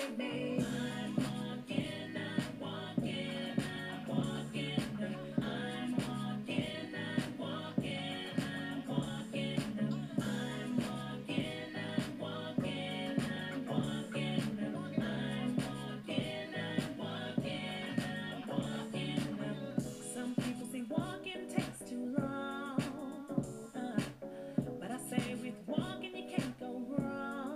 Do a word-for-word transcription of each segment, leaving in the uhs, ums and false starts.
see me. I'm walking, I'm walking, I'm walking. I'm walking, I'm walking, I'm walking. I'm walking, I'm walking, I'm walking. I'm walking, I'm walking, I'm walking. Some people say walking takes too long, uh, but I say with walking you can't go wrong.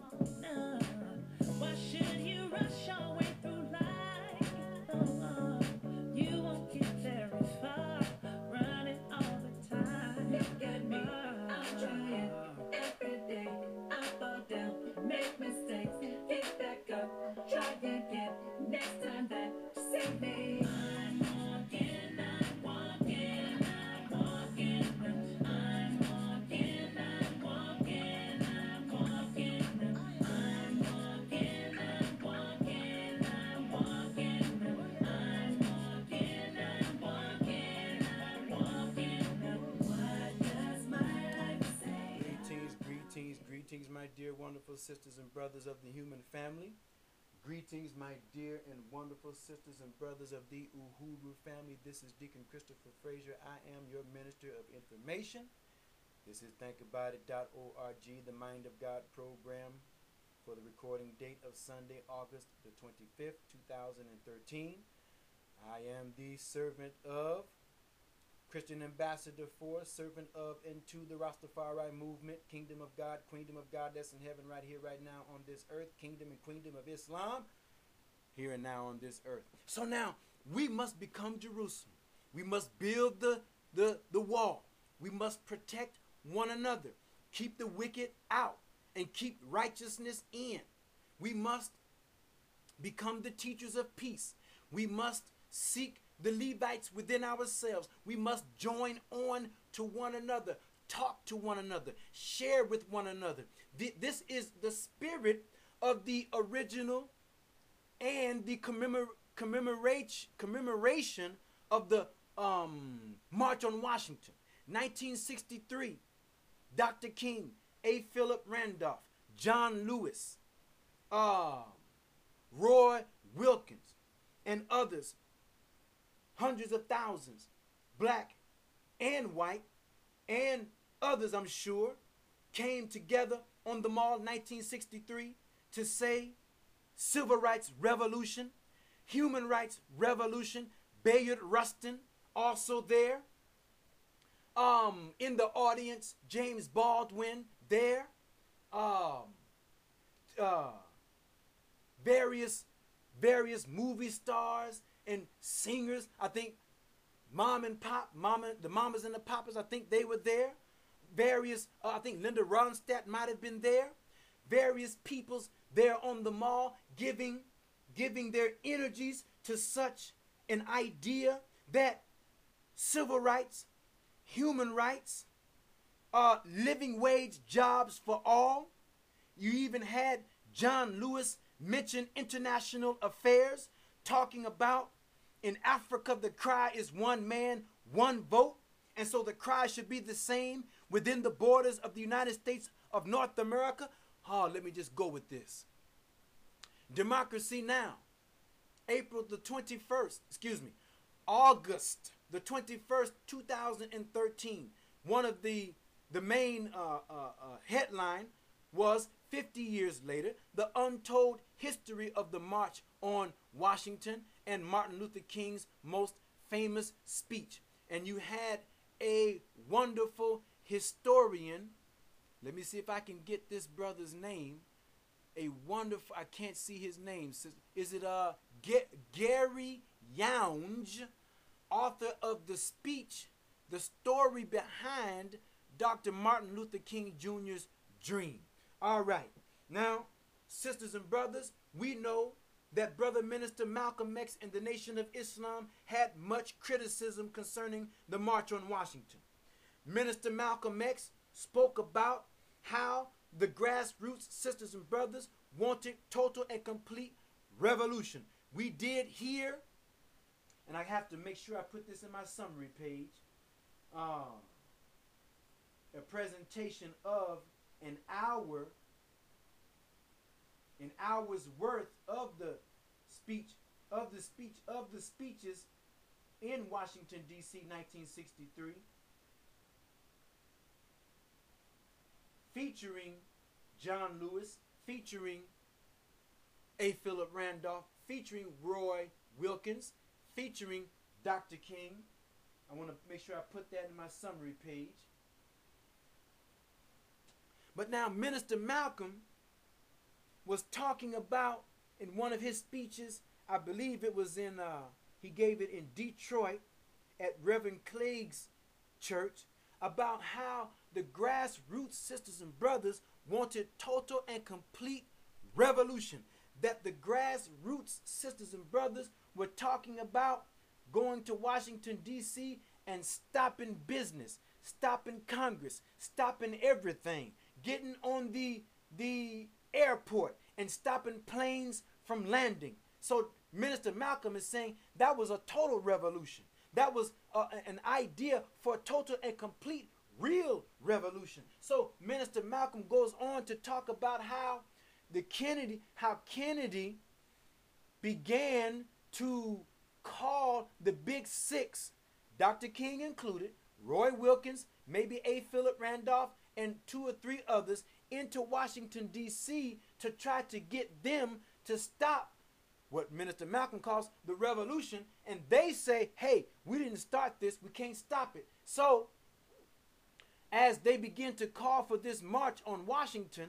Uh, why should you rush your way through life? Oh, you won't get very far running all the time. Look at me, I'm trying every day. I fall down, make mistakes, get back up, try again. Next time that you see me, I'm walking, I'm walking, I'm walking. I'm walking, I'm walking, I'm walking. I'm walking, I'm walking, I'm walking. I'm walking, I'm walking, I'm walking. What does my life say? Greetings, greetings, greetings, my dear wonderful sisters and brothers of the human family. Greetings, my dear and wonderful sisters and brothers of the Uhuru family. This is Deacon Christopher Frazier. I am your minister of information. This is think about it dot org, the Mind of God program for the recording date of Sunday, August the twenty-fifth, two thousand thirteen. I am the servant of, Christian ambassador for, servant of, into the Rastafari movement, Kingdom of God, Queendom of God that's in heaven right here, right now on this earth, Kingdom and Queendom of Islam, here and now on this earth. So now, we must become Jerusalem. We must build the, the, the wall. We must protect one another, keep the wicked out, and keep righteousness in. We must become the teachers of peace. We must seek the Levites within ourselves. We must join on to one another, talk to one another, share with one another. This is the spirit of the original and the commemor commemorate commemoration of the um, March on Washington. nineteen sixty-three, Doctor King, A. Philip Randolph, John Lewis, uh, Roy Wilkins, and others, hundreds of thousands, black and white, and others, I'm sure, came together on the mall nineteen sixty-three to say civil rights revolution, human rights revolution. Bayard Rustin also there. Um, in the audience, James Baldwin there. Um, uh, various, various movie stars and singers. I think Mom and Pop, Mama, the Mamas and the Papas, I think they were there. Various, uh, I think Linda Ronstadt might have been there. Various peoples there on the mall giving, giving their energies to such an idea that civil rights, human rights, uh, living wage jobs for all. You even had John Lewis mention international affairs, talking about in Africa the cry is one man, one vote. And so the cry should be the same within the borders of the United States of North America. Oh, let me just go with this. Democracy Now! April the twenty-first, excuse me, August the twenty-first, two thousand thirteen. One of the, the main uh, uh, uh, headline was fifty years later, the untold history of the March on Washington and Martin Luther King's most famous speech. And you had a wonderful historian. Let me see if I can get this brother's name. A wonderful, I can't see his name. Is it uh, G Gary Younge, author of the speech, the story behind Doctor Martin Luther King Junior's dream. All right. Now, sisters and brothers, we know that Brother Minister Malcolm X and the Nation of Islam had much criticism concerning the March on Washington. Minister Malcolm X spoke about how the grassroots sisters and brothers wanted total and complete revolution. We did hear, and I have to make sure I put this in my summary page, uh, a presentation of an hour an hour's worth of the speech, of the speech, of the speeches in Washington, D C, nineteen sixty-three, featuring John Lewis, featuring A. Philip Randolph, featuring Roy Wilkins, featuring Doctor King. I want to make sure I put that in my summary page. But now Minister Malcolm was talking about in one of his speeches, I believe it was in, uh, he gave it in Detroit at Reverend Clegg's church, about how the grassroots sisters and brothers wanted total and complete revolution. That the grassroots sisters and brothers were talking about going to Washington, D C and stopping business, stopping Congress, stopping everything, getting on the, the airport and stopping planes from landing. So Minister Malcolm is saying that was a total revolution. That was uh, an idea for a total and complete real revolution. So Minister Malcolm goes on to talk about how the Kennedy, how Kennedy began to call the Big Six, Doctor King included, Roy Wilkins, maybe A. Philip Randolph, and two or three others into Washington, D C to try to get them to stop what Minister Malcolm calls the revolution. And they say, hey, we didn't start this, we can't stop it. So as they begin to call for this march on Washington,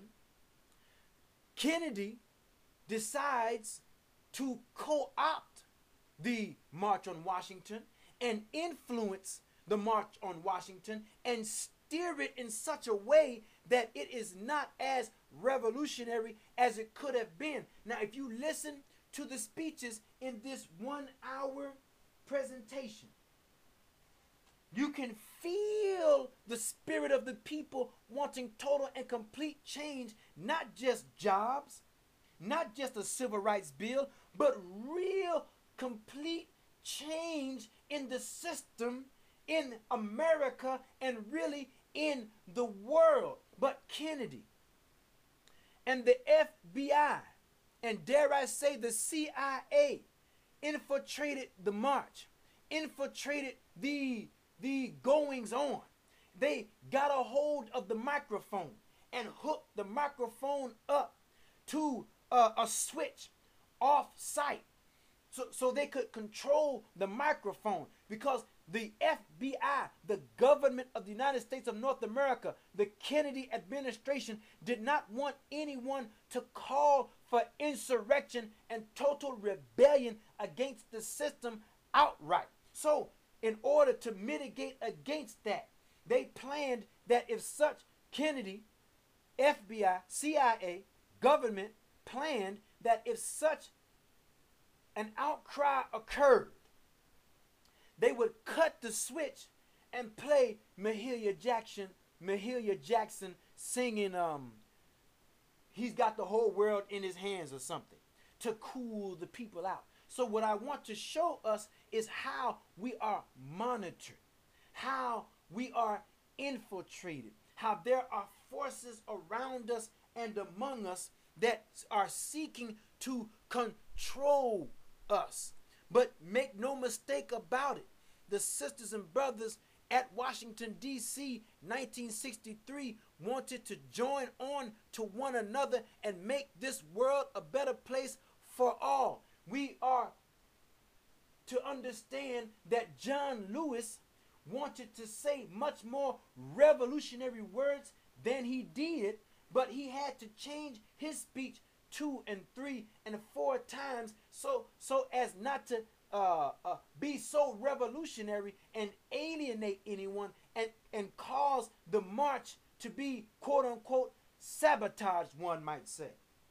Kennedy decides to co-opt the March on Washington and influence the March on Washington and steer it in such a way that it is not as revolutionary as it could have been. Now, if you listen to the speeches in this one hour presentation, you can feel the spirit of the people wanting total and complete change, not just jobs, not just a civil rights bill, but real complete change in the system in America and really in the world. But Kennedy and the F B I, and dare I say the C I A, infiltrated the march, infiltrated the the goings on. They got a hold of the microphone and hooked the microphone up to uh, a switch off site so, so they could control the microphone, because the F B I, the government of the United States of North America, the Kennedy administration, did not want anyone to call for insurrection and total rebellion against the system outright. So in order to mitigate against that, they planned that if such, Kennedy, F B I, C I A, government planned that if such an outcry occurred, they would cut the switch and play Mahalia Jackson, Mahalia Jackson singing, um, he's got the whole world in his hands or something, to cool the people out. So what I want to show us is how we are monitored, how we are infiltrated, how there are forces around us and among us that are seeking to control us. But make no mistake about it, the sisters and brothers at Washington, D C, nineteen sixty-three, wanted to join on to one another and make this world a better place for all. We are to understand that John Lewis wanted to say much more revolutionary words than he did, but he had to change his speech two and three and four times so so as not to uh, uh, be so revolutionary and alienate anyone and, and cause the march to be quote unquote sabotaged, one might say.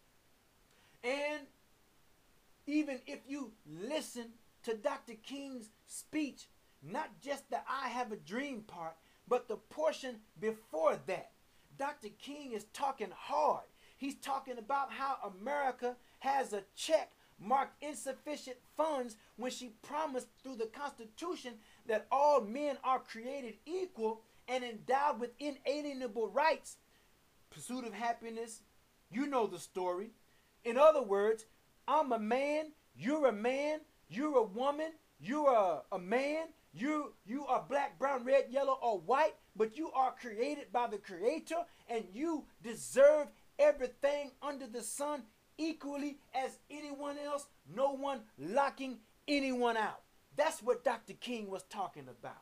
And even if you listen to Doctor King's speech, not just the I Have a Dream part, but the portion before that, Doctor King is talking hard. He's talking about how America has a check marked insufficient funds when she promised through the Constitution that all men are created equal and endowed with inalienable rights. Pursuit of happiness, you know the story. In other words, I'm a man, you're a man, you're a woman, you're a, a man, you you are black, brown, red, yellow, or white, but you are created by the Creator, and you deserve everything under the sun equally as anyone else, no one locking anyone out. That's what Doctor King was talking about.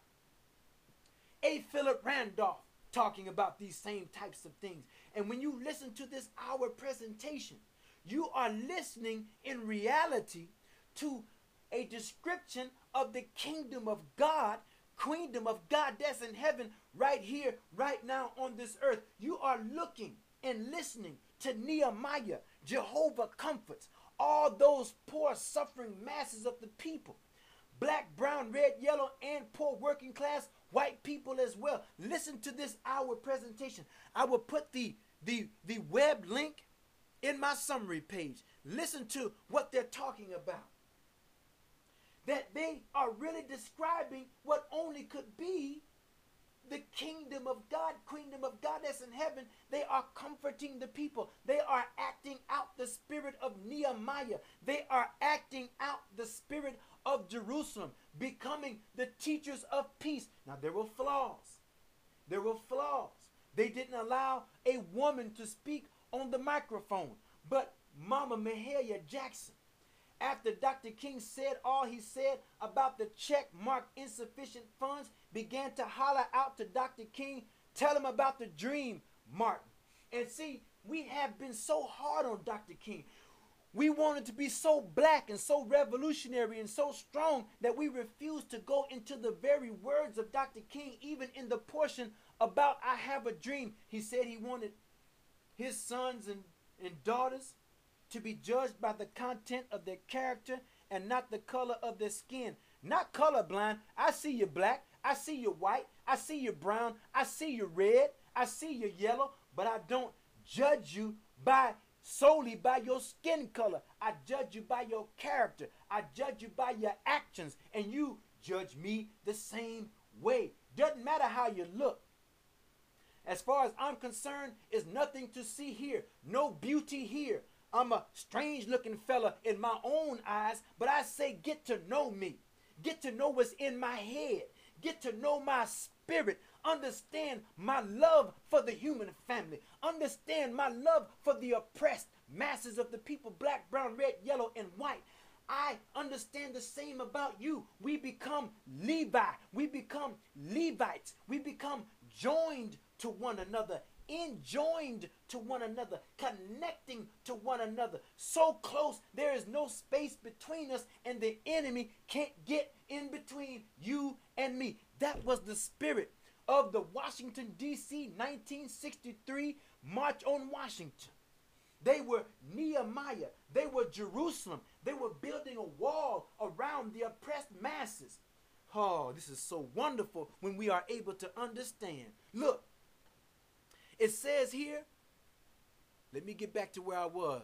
A. Philip Randolph talking about these same types of things. And when you listen to this hour presentation, you are listening in reality to a description of the kingdom of God, kingdom of God that's in heaven right here, right now on this earth. You are looking and listening to Nehemiah, Jehovah comforts all those poor suffering masses of the people. Black, brown, red, yellow, and poor working class white people as well. Listen to this hour presentation. I will put the, the, the web link in my summary page. Listen to what they're talking about. That they are really describing what only could be the kingdom of God, kingdom of God that's in heaven. They are comforting the people. They are acting out the spirit of Nehemiah. They are acting out the spirit of Jerusalem, becoming the teachers of peace. Now, there were flaws. There were flaws. They didn't allow a woman to speak on the microphone. But Mama Mahalia Jackson, after Doctor King said all he said about the check marked insufficient funds, began to holler out to Doctor King, tell him about the dream, Martin. And see, we have been so hard on Doctor King. We wanted to be so black and so revolutionary and so strong that we refused to go into the very words of Doctor King, even in the portion about I have a dream. He said he wanted his sons and, and daughters to be judged by the content of their character and not the color of their skin. Not colorblind. I see you black. I see you white. I see you brown. I see you red. I see you yellow. But I don't judge you by solely by your skin color. I judge you by your character. I judge you by your actions. And you judge me the same way. Doesn't matter how you look. As far as I'm concerned, there's nothing to see here. No beauty here. I'm a strange looking fella in my own eyes, but I say get to know me. Get to know what's in my head. Get to know my spirit. Understand my love for the human family. Understand my love for the oppressed masses of the people, black, brown, red, yellow, and white. I understand the same about you. We become Levi. We become Levites. We become joined to one another, enjoined to one another, connecting to one another. So close, there is no space between us, and the enemy can't get in between you and me. That was the spirit of the Washington, D C nineteen sixty-three March on Washington. They were Nehemiah. They were Jerusalem. They were building a wall around the oppressed masses. Oh, this is so wonderful when we are able to understand. Look, it says here, let me get back to where I was.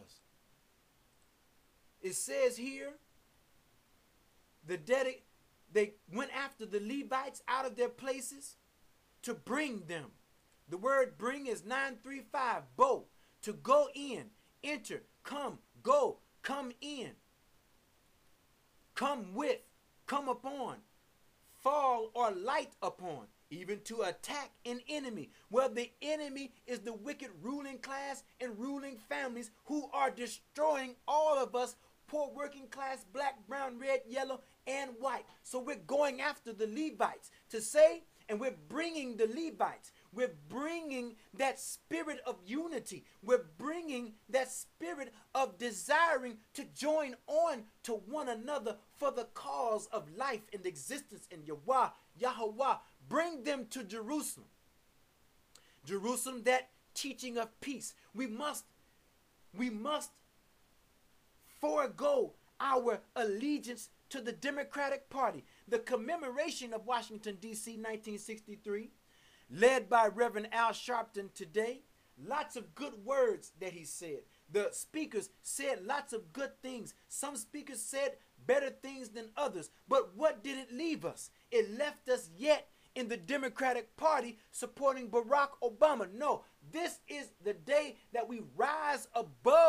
It says here, the dedi- they went after the Levites out of their places to bring them. The word bring is nine three five, bo, to go in, enter, come, go, come in, come with, come upon, fall or light upon, even to attack an enemy. Well, the enemy is the wicked ruling class and ruling families who are destroying all of us, poor working class, black, brown, red, yellow, and white. So we're going after the Levites to say, and we're bringing the Levites. We're bringing that spirit of unity. We're bringing that spirit of desiring to join on to one another for the cause of life and existence in Yahweh, Yahweh. Bring them to Jerusalem. Jerusalem, that teaching of peace. We must, we must forego our allegiance to the Democratic Party. The commemoration of Washington, D C nineteen sixty-three, led by Reverend Al Sharpton today. Lots of good words that he said. The speakers said lots of good things. Some speakers said better things than others. But what did it leave us? It left us yet in the Democratic Party supporting Barack Obama. No, this is the day that we rise above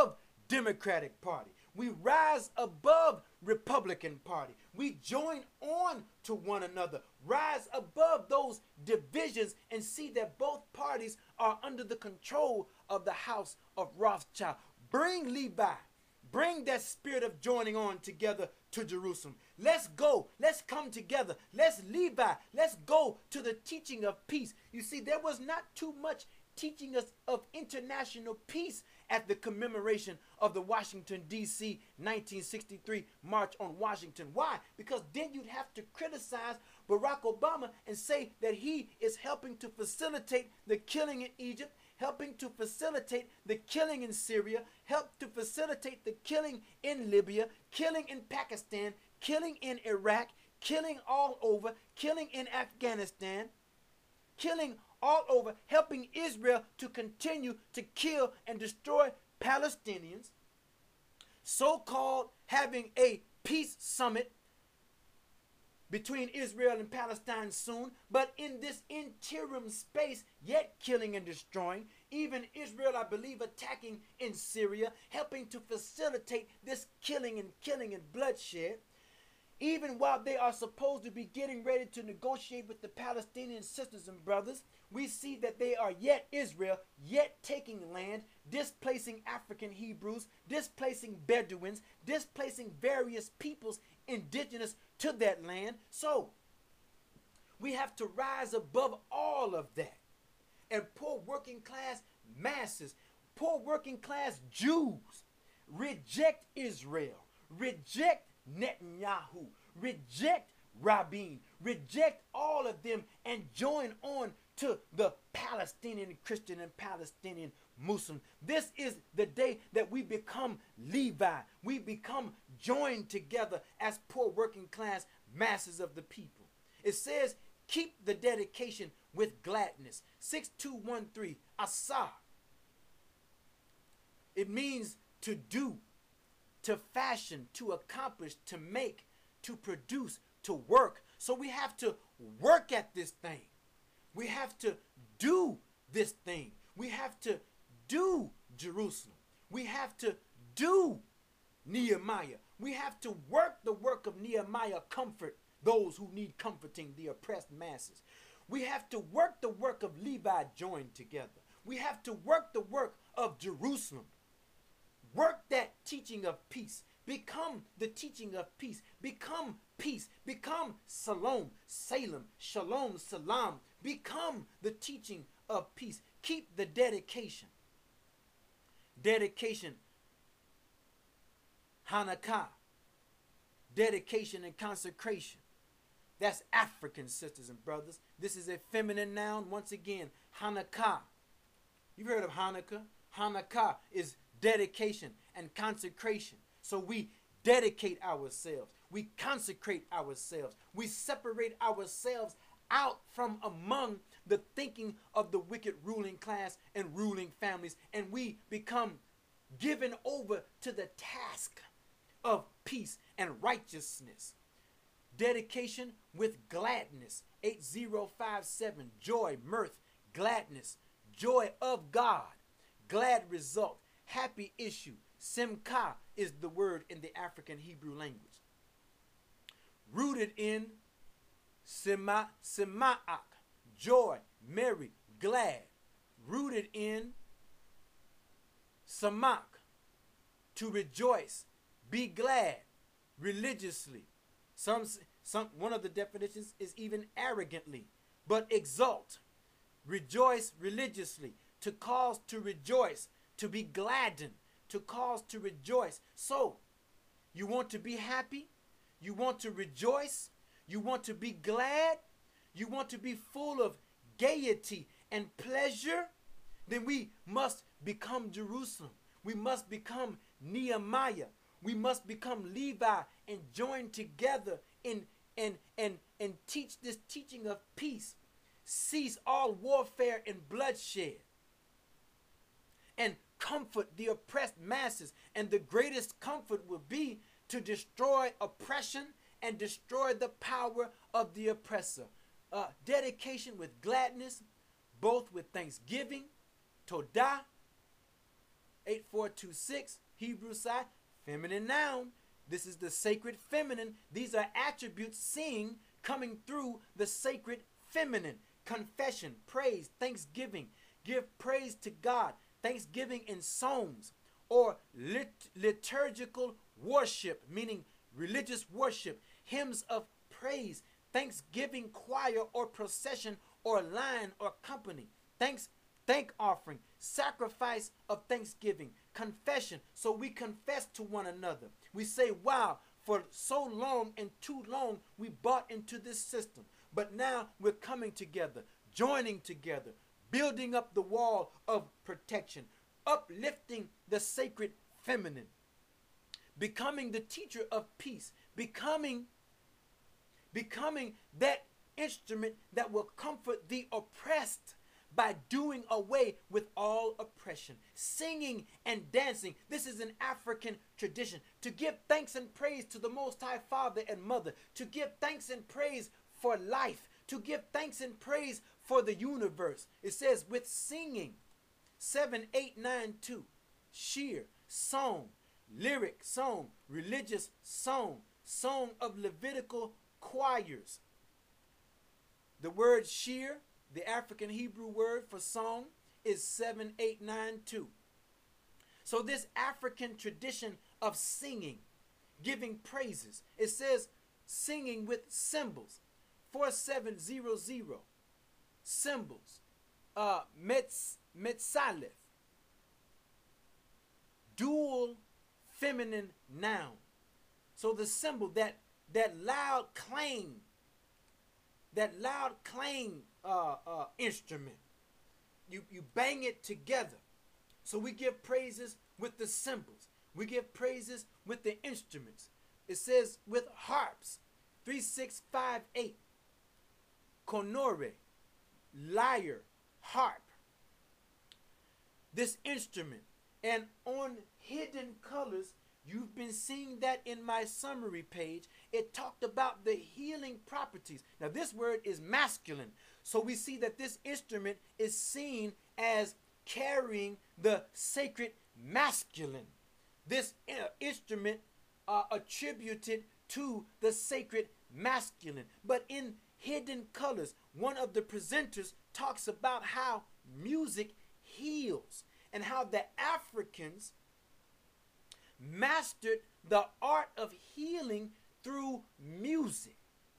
Democratic Party. We rise above Republican Party. We join on to one another. Rise above those divisions and see that both parties are under the control of the house of Rothschild. Bring Levi. Bring that spirit of joining on together to Jerusalem. Let's go. Let's come together. Let's Levi. Let's go to the teaching of peace. You see, there was not too much teaching us of international peace at the commemoration of the Washington, D C nineteen sixty-three March on Washington. Why? Because then you'd have to criticize Barack Obama and say that he is helping to facilitate the killing in Egypt, helping to facilitate the killing in Syria, help to facilitate the killing in Libya, killing in Pakistan, killing in Iraq, killing all over, killing in Afghanistan, killing all over, helping Israel to continue to kill and destroy Palestinians, so-called having a peace summit between Israel and Palestine soon, but in this interim space, yet killing and destroying, even Israel, I believe, attacking in Syria, helping to facilitate this killing and killing and bloodshed. Even while they are supposed to be getting ready to negotiate with the Palestinian sisters and brothers, we see that they are yet Israel, yet taking land, displacing African Hebrews, displacing Bedouins, displacing various peoples indigenous to that land. So, we have to rise above all of that. And poor working class masses, poor working class Jews, reject Israel, reject Netanyahu, reject Rabin, reject all of them and join on to the Palestinian Christian and Palestinian Muslim. This is the day that we become Levi. We become joined together as poor working class masses of the people. It says, keep the dedication with gladness. six two one three, Asa. It means to do, to fashion, to accomplish, to make, to produce, to work. So we have to work at this thing. We have to do this thing. We have to do Jerusalem. We have to do Nehemiah. We have to work the work of Nehemiah, comfort those who need comforting, the oppressed masses. We have to work the work of Levi joined together. We have to work the work of Jerusalem. Work that teaching of peace. Become the teaching of peace. Become peace. Become Salom, Salem, Shalom, Salam. Become the teaching of peace. Keep the dedication. Dedication, Hanukkah. Dedication and consecration. That's African, sisters and brothers. This is a feminine noun. Once again, Hanukkah. You've heard of Hanukkah. Hanukkah is dedication and consecration. So we dedicate ourselves. We consecrate ourselves. We separate ourselves out from among the thinking of the wicked ruling class and ruling families. And we become given over to the task of peace and righteousness. Dedication with gladness. eight zero five seven. Joy, mirth, gladness. Joy of God. Glad result. Happy issue. Simcha is the word in the African Hebrew language. Rooted in Sema, Sema'ak. Joy, merry, glad. Rooted in Samak. To rejoice. Be glad. Religiously. Some, some, one of the definitions is even arrogantly, but exult. Rejoice religiously. To cause to rejoice. To be gladdened. To cause to rejoice. So, you want to be happy? You want to rejoice? You want to be glad? You want to be full of gaiety and pleasure? Then we must become Jerusalem. We must become Nehemiah. We must become Levi and join together in, and, and, and teach this teaching of peace. Cease all warfare and bloodshed. And comfort the oppressed masses. And the greatest comfort will be to destroy oppression and destroy the power of the oppressor. Uh, dedication with gladness, both with thanksgiving. Todah, eight four two six. Hebrew side, feminine noun. This is the sacred feminine. These are attributes seen coming through the sacred feminine. Confession, praise, thanksgiving. Give praise to God. Thanksgiving in psalms or lit- liturgical worship, meaning religious worship, hymns of praise, thanksgiving choir or procession or line or company, thanks thank offering, sacrifice of thanksgiving, confession. So we confess to one another. We say, wow, for so long and too long we bought into this system, but now we're coming together, joining together, building up the wall of protection, uplifting the sacred feminine, becoming the teacher of peace, becoming becoming that instrument that will comfort the oppressed by doing away with all oppression, singing and dancing. This is an African tradition, to give thanks and praise to the Most High Father and Mother, to give thanks and praise for life, to give thanks and praise for the universe. It says with singing, seven, eight, nine, two, sheer, song, lyric, song, religious song, song of Levitical choirs. The word sheer, the African Hebrew word for song, is seven eight nine two. So this African tradition of singing, giving praises, it says singing with cymbals, four seven zero zero, cymbals, uh, metz, metzaleth, dual feminine noun. So the cymbal, that that loud clang, that loud clang uh, uh, instrument, you you bang it together. So we give praises with the cymbals. We give praises with the instruments. It says with harps, three six five eight, conore, lyre, harp. This instrument. And on Hidden Colors, you've been seeing that in my summary page. It talked about the healing properties. Now this word is masculine. So we see that this instrument is seen as carrying the sacred masculine. This uh, instrument uh, attributed to the sacred masculine. But in Hidden Colors, one of the presenters talks about how music heals and how the Africans mastered the art of healing through music.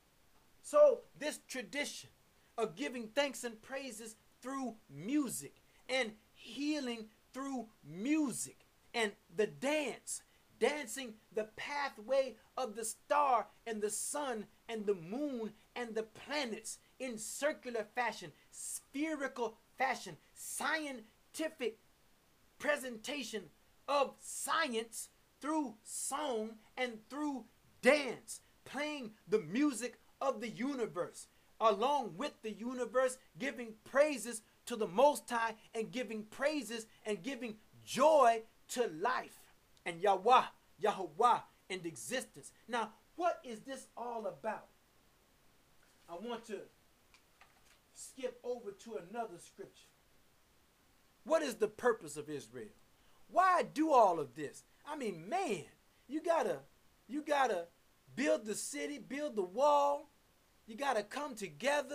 So this tradition of giving thanks and praises through music and healing through music and the dance, dancing the pathway of the star and the sun and the moon and the planets in circular fashion, spherical fashion, scientific presentation of science through song and through dance, playing the music of the universe, along with the universe, giving praises to the Most High and giving praises and giving joy to life and Yahweh, Yahweh and existence. Now, what is this all about? I want to skip over to another scripture. What is the purpose of Israel? Why do all of this? I mean, man, you gotta, you gotta build the city, build the wall. You gotta come together.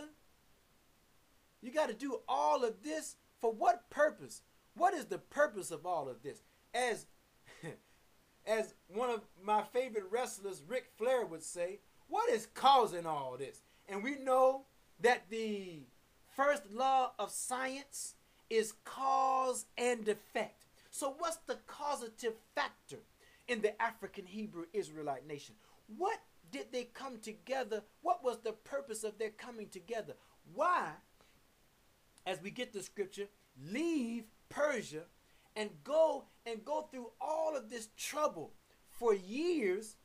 You gotta do all of this for what purpose? What is the purpose of all of this? As, as one of my favorite wrestlers, Ric Flair, would say, what is causing all this? And we know that the first law of science is cause and effect. So what's the causative factor in the African Hebrew Israelite nation? What did they come together? What was the purpose of their coming together? Why, as we get the scripture, leave Persia and go and go through all of this trouble for years,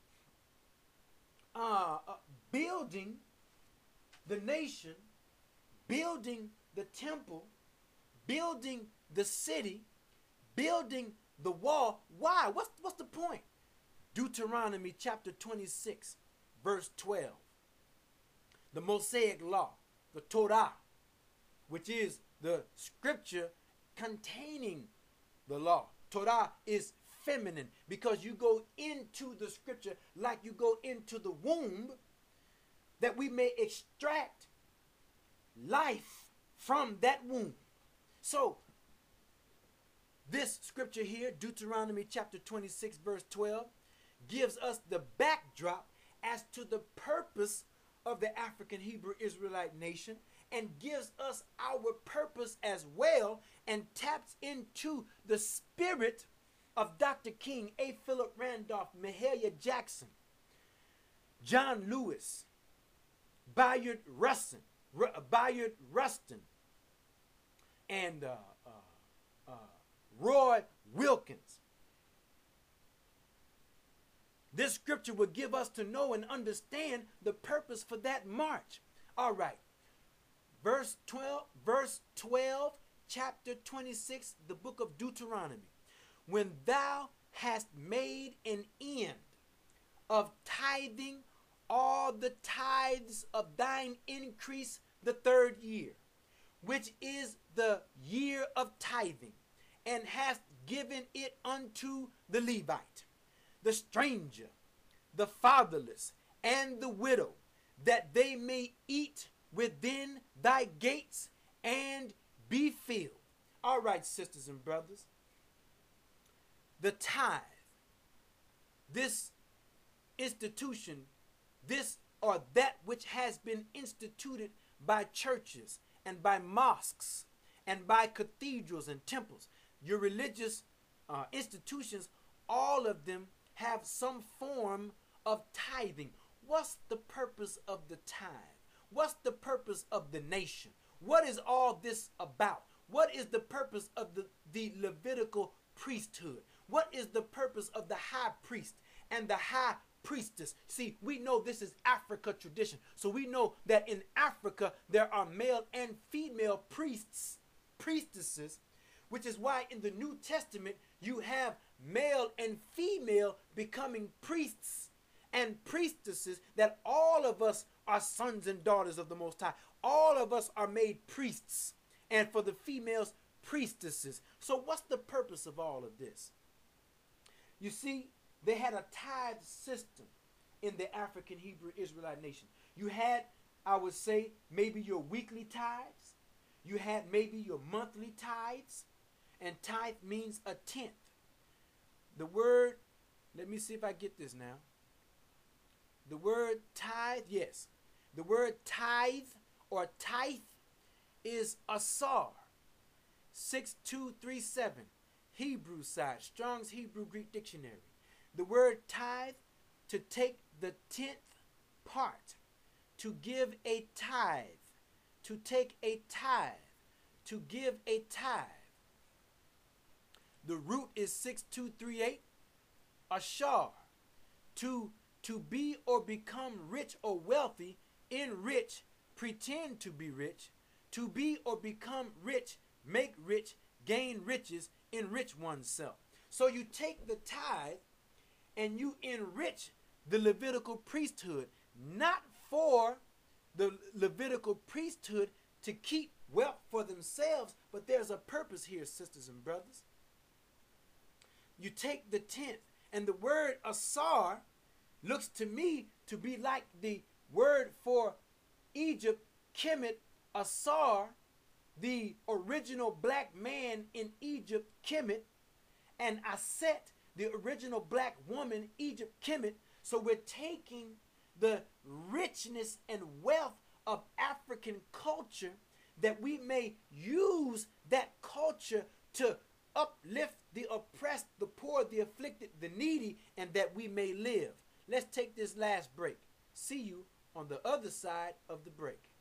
uh, uh, building the nation, building the temple, building the city, building the wall? Why? What's, what's the point? Deuteronomy chapter twenty-six, verse twelve. The Mosaic law, the Torah, which is the scripture containing the law. Torah is feminine, because you go into the scripture like you go into the womb, that we may extract life from that womb. So, this scripture here, Deuteronomy chapter twenty-six, verse twelve, gives us the backdrop as to the purpose of the African Hebrew Israelite nation, and gives us our purpose as well, and taps into the spirit of Doctor King, A. Philip Randolph, Mahalia Jackson, John Lewis, Bayard Rustin, R- Bayard Rustin, and uh, uh, uh, Roy Wilkins. This scripture will give us to know and understand the purpose for that march. All right. Verse twelve, verse twelve, chapter twenty-six, the book of Deuteronomy. When thou hast made an end of tithing all the tithes of thine increase the third year, which is the year of tithing, and hast given it unto the Levite, the stranger, the fatherless, and the widow, that they may eat within thy gates and be filled. All right, sisters and brothers, the tithe, this institution, this or that which has been instituted by churches and by mosques and by cathedrals and temples, your religious uh, institutions, all of them have some form of tithing. What's the purpose of the tithe? What's the purpose of the nation? What is all this about? What is the purpose of the, the Levitical priesthood? What is the purpose of the high priest and the high priestess? See, we know this is Africa tradition. So we know that in Africa there are male and female priests, priestesses, which is why in the New Testament you have male and female becoming priests and priestesses, that all of us are sons and daughters of the Most High. All of us are made priests, and for the females, priestesses. So what's the purpose of all of this? You see, they had a tithe system in the African Hebrew Israelite nation. You had, I would say, maybe your weekly tithes. You had maybe your monthly tithes. And tithe means a tenth. The word, let me see if I get this now. The word tithe, yes. The word tithe or tithe is asar. six two three seven. Hebrew side, Strong's Hebrew Greek Dictionary. The word tithe, to take the tenth part, to give a tithe, to take a tithe, to give a tithe. The root is six two three eight, ashar, to, to be or become rich or wealthy, enrich, pretend to be rich, to be or become rich, make rich, gain riches, enrich oneself. So you take the tithe and you enrich the Levitical priesthood, not for the Levitical priesthood to keep wealth for themselves, but there's a purpose here, sisters and brothers. You take the tenth, and the word asar looks to me to be like the word for Egypt, Kemet, Asar, the original black man in Egypt, Kemet, and Aset, the original black woman, Egypt, Kemet. So we're taking the richness and wealth of African culture, that we may use that culture to uplift the oppressed, the poor, the afflicted, the needy, and that we may live. Let's take this last break. See you on the other side of the break.